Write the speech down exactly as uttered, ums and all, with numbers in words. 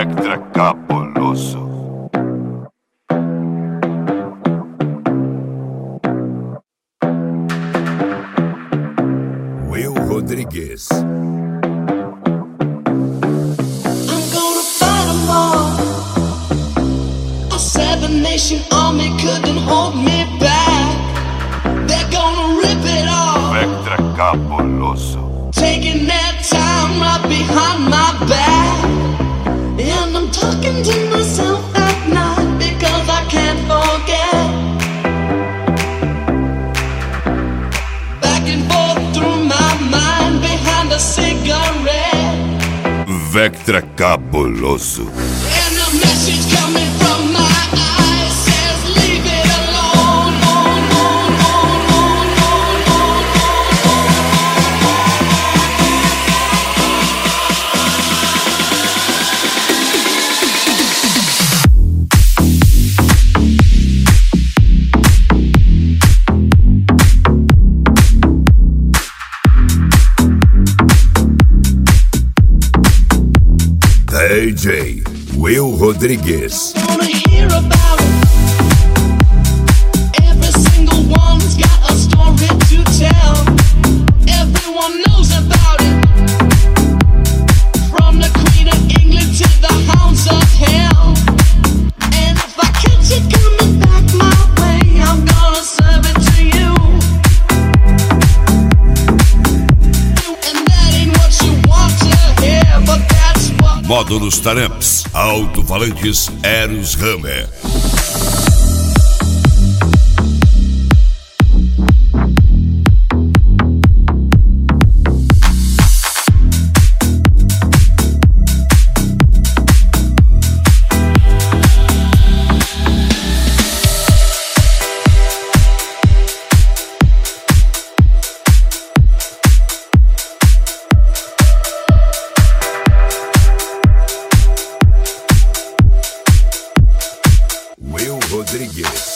Vectra cabuloso. Will Rodrigues. Nation army couldn't hold me back. They're gonna rip it off. Vectra cabuloso. Taking their time right behind my back. And I'm talking to myself at night because I can't forget. Back and forth through my mind behind a cigarette. Vectra cabuloso. And a message coming from my D J Will Rodrigues. Wanna hear about it. Every single one's got a story to tell. Everyone knows about it. From the Queen of England to the hounds of hell. And if I catch it coming back my way, I'm gonna serve it to you. And that ain't what you want to hear, but that's what. Módulos Taramps, alto-falantes Eros Hammer. Will Rodrigues.